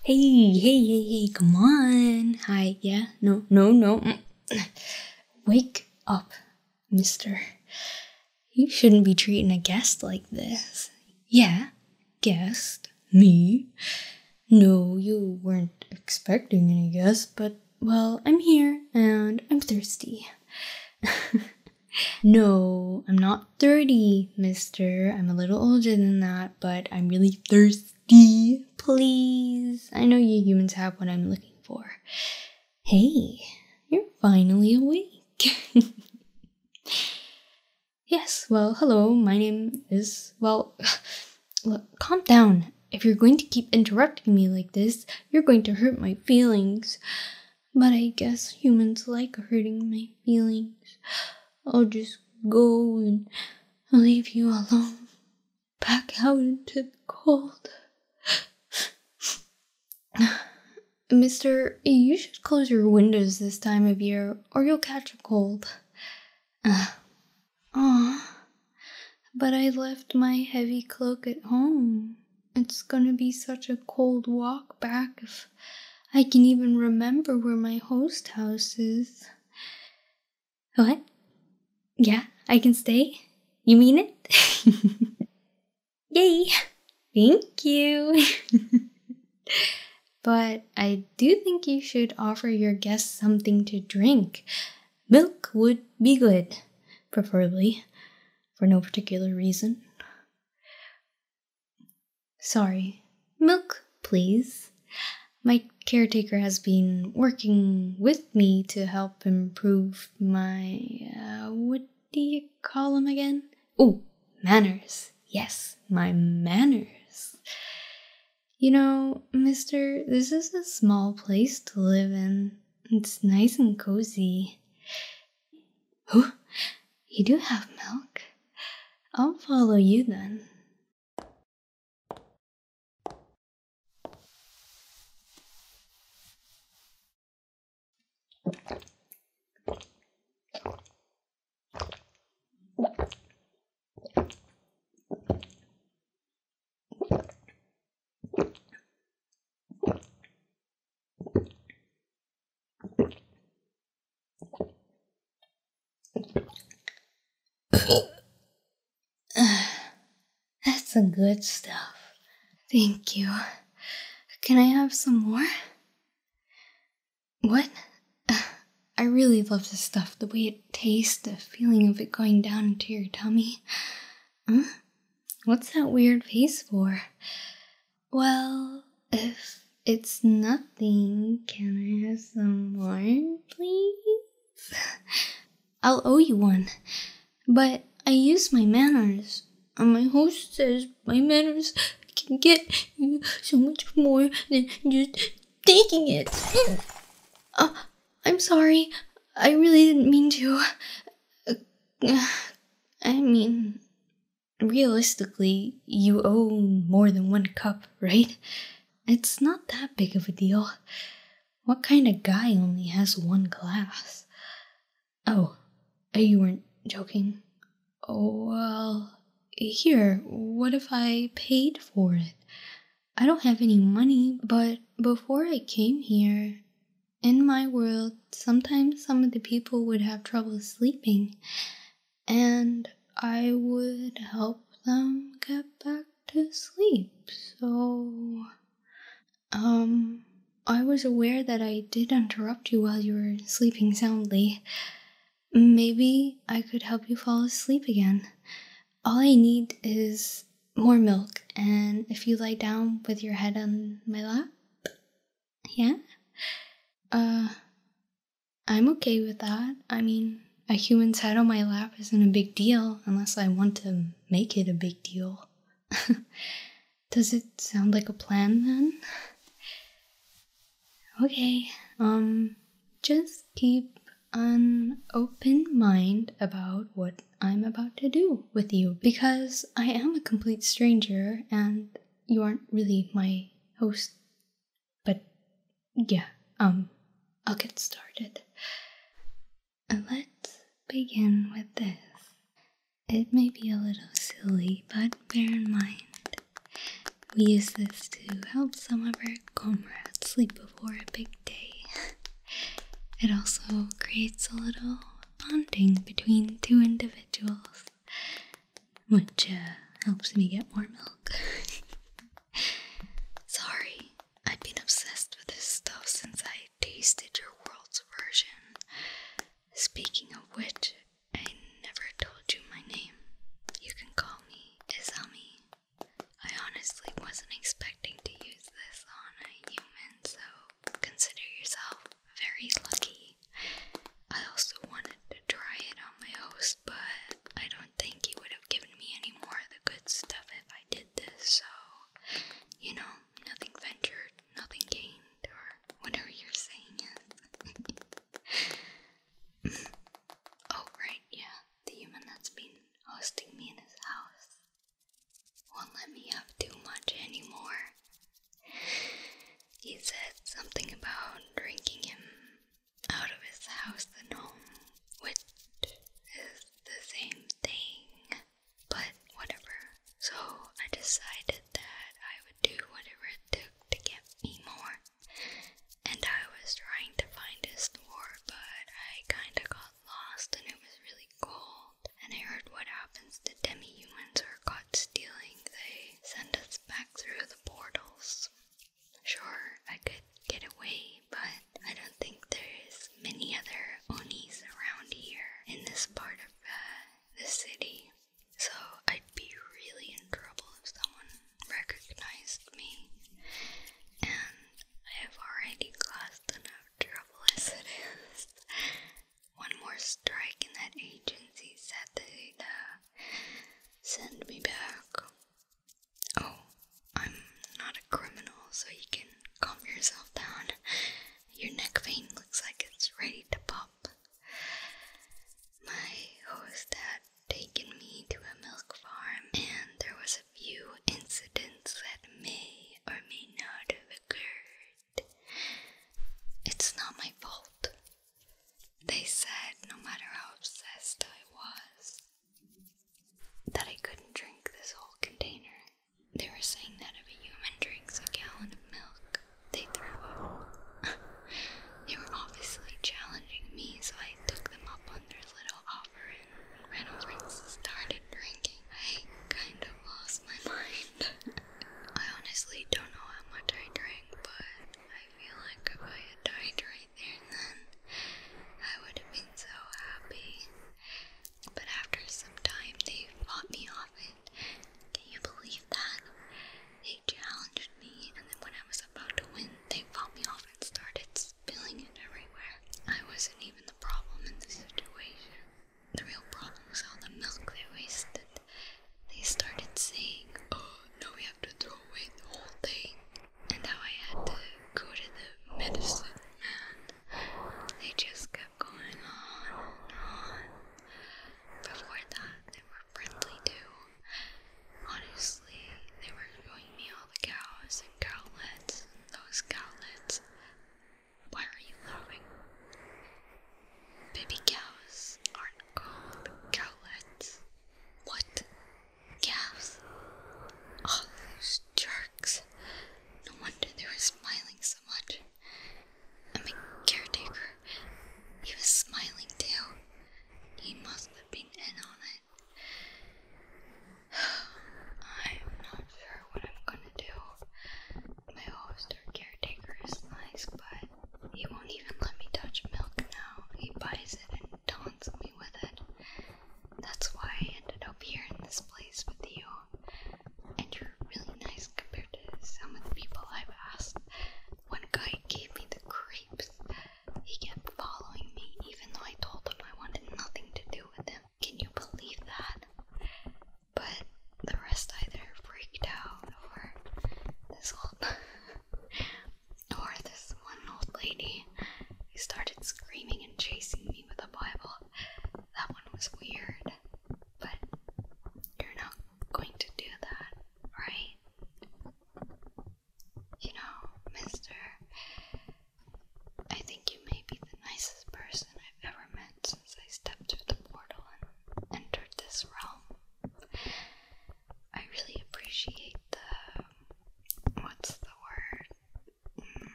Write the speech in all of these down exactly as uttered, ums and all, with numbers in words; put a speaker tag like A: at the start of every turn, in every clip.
A: Hey, hey, hey, hey, come on. Hi, yeah, no, no, no. Wake up, mister. You shouldn't be treating a guest like this. Yeah, guest? Me? No, you weren't expecting any guests, but, well, I'm here and I'm thirsty. No, I'm not thirty, mister. I'm a little older than that, but I'm really thirsty. Please. I know you humans have what I'm looking for. Hey, you're finally awake. Yes, well, hello, my name is, well, look, calm down. If you're going to keep interrupting me like this, you're going to hurt my feelings. But I guess humans like hurting my feelings. I'll just go and leave you alone. Back out into the cold. Mister, you should close your windows this time of year or you'll catch a cold. Uh, aw, but I left my heavy cloak at home. It's gonna be such a cold walk back if I can even remember where my host house is. What? Yeah, I can stay? You mean it? Yay! Thank you! But I do think you should offer your guests something to drink. Milk would be good, preferably, for no particular reason. Sorry, milk, please. My caretaker has been working with me to help improve my, uh, what do you call them again? Oh, manners. Yes, my manners. You know, mister, this is a small place to live in. It's nice and cozy. Oh, you do have milk? I'll follow you then. That's the good stuff. Thank you. Can I have some more? What? I really love this stuff, the way it tastes, the feeling of it going down into your tummy. Huh? What's that weird face for? Well, if it's nothing, can I have some more, please? I'll owe you one, but I use my manners. And my host says my manners can get you so much more than just taking it. Uh, I'm sorry. I really didn't mean to. Uh, I mean, realistically, you owe more than one cup, right? It's not that big of a deal. What kind of guy only has one glass? Oh, you weren't joking. Oh, well, here, what if I paid for it? I don't have any money, but before I came here, in my world, sometimes some of the people would have trouble sleeping, and I would help them get back to sleep, so... Um, I was aware that I did interrupt you while you were sleeping soundly. Maybe I could help you fall asleep again. All I need is more milk, and if you lie down with your head on my lap, yeah? Uh, I'm okay with that. I mean, a human's head on my lap isn't a big deal unless I want to make it a big deal. Does it sound like a plan then? Okay, um, just keep an open mind about what I'm about to do with you, because I am a complete stranger and you aren't really my host. But yeah, um, I'll get started. Let's begin with this. It may be a little silly, but bear in mind, We use this to help some of our comrades sleep before a big day. It also creates a little bonding between two individuals, which uh, helps me get more milk. Sorry, I've been obsessed with this stuff since I tasted your world's version. Speaking of which, I never told you my name. You can call me Izami. I honestly wasn't expecting to use this on a human, so consider yourself very lucky. I also wanted to try it on my host, but I don't think he would have given me any more of the good stuff if I did this, so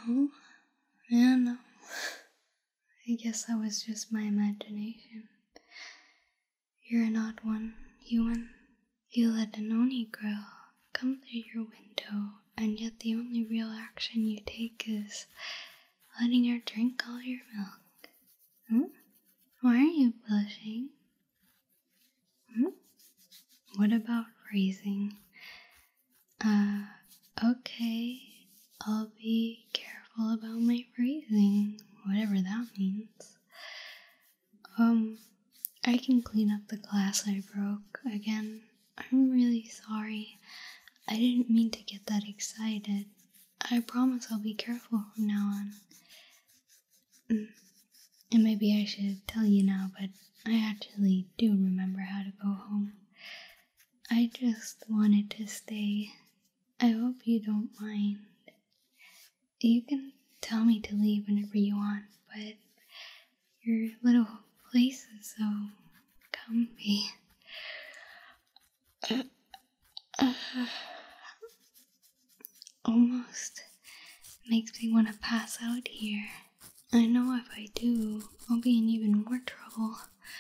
A: Oh, yeah, no. I guess that was just my imagination. You're an odd one, human. You let an Oni girl come through your window, and yet the only real action you take is letting her drink all your milk. Hmm? Why are you blushing? Hmm? What about phrasing? Uh, okay, I'll be careful about my phrasing, whatever that means. Um, I can clean up the glass I broke again. I'm really sorry. I didn't mean to get that excited. I promise I'll be careful from now on. Mm. And maybe I should tell you now, but I actually do remember how to go home. I just wanted to stay. I hope you don't mind. You can tell me to leave whenever you want, but your little place is so comfy. Uh, uh, almost makes me want to pass out here. I know if I do, I'll be in even more trouble.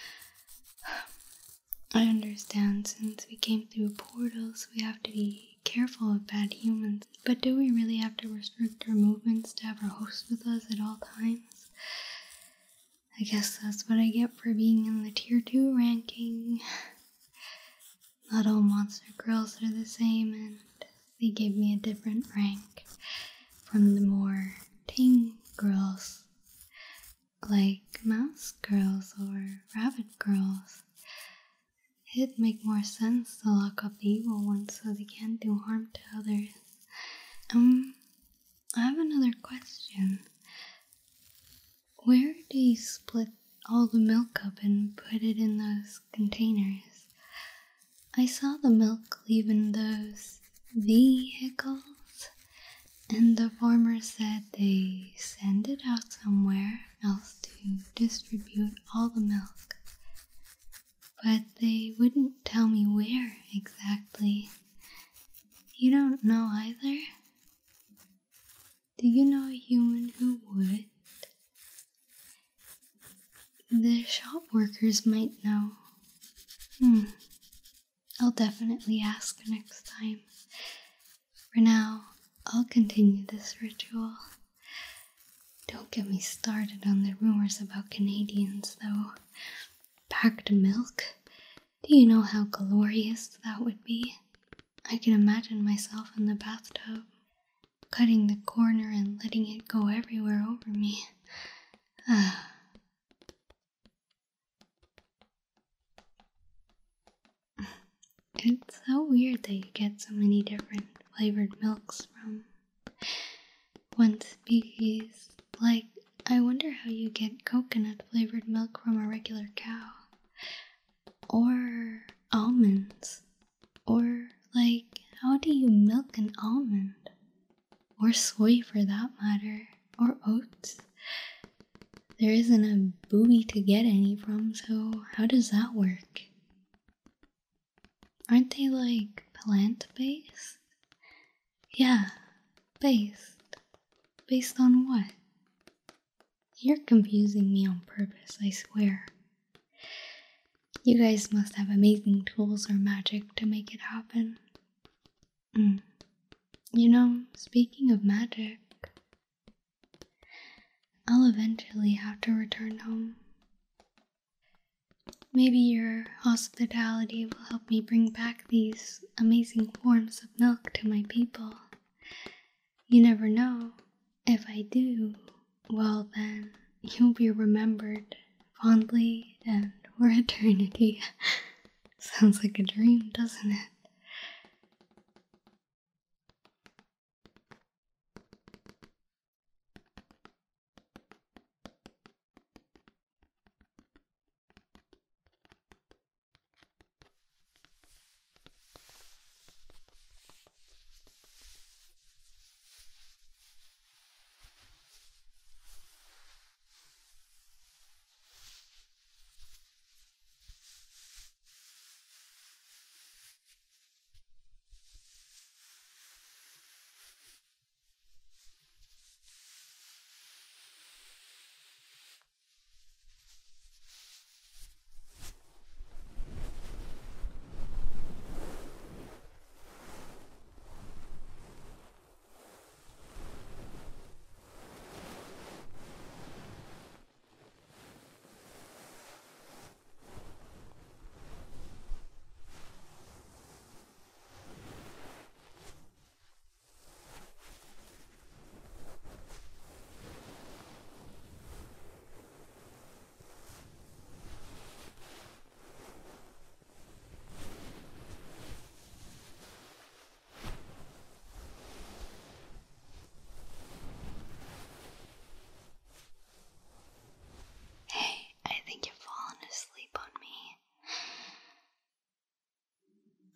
A: I understand since we came through portals, we have to be careful of bad humans. But do we really have to restrict our movements to have our host with us at all times? I guess that's what I get for being in the tier two ranking. Not all monster girls are the same, and they gave me a different rank from the more tame girls, like mouse girls or rabbit girls. It'd make more sense to lock up the evil ones so they can't do harm to others. Um, I have another question. Where do you split all the milk up and put it in those containers? I saw the milk leaving those vehicles, and the farmer said they send it out somewhere else to distribute all the milk. But they wouldn't tell me where exactly. You don't know either? Do you know a human who would? The shop workers might know. Hmm. I'll definitely ask next time. For now, I'll continue this ritual. Don't get me started on the rumors about Canadians, though. Packed milk? Do you know how glorious that would be? I can imagine myself in the bathtub, cutting the corner and letting it go everywhere over me. Ah. It's so weird that you get so many different flavored milks from one species. Like, I wonder how you get coconut flavored milk from a regular cow. Or almonds. Or, like, how do you milk an almond? Or soy for that matter. Or oats. There isn't a booby to get any from, so how does that work? Aren't they like plant-based? Yeah, based. Based on what? You're confusing me on purpose, I swear. You guys must have amazing tools or magic to make it happen. Mm. You know, speaking of magic, I'll eventually have to return home. Maybe your hospitality will help me bring back these amazing forms of milk to my people. You never know. If I do, well then, you'll be remembered fondly and for eternity. Sounds like a dream, doesn't it?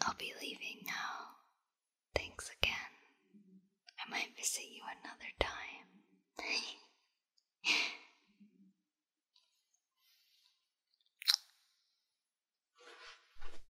A: I'll be leaving now. Thanks again. I might visit you another time.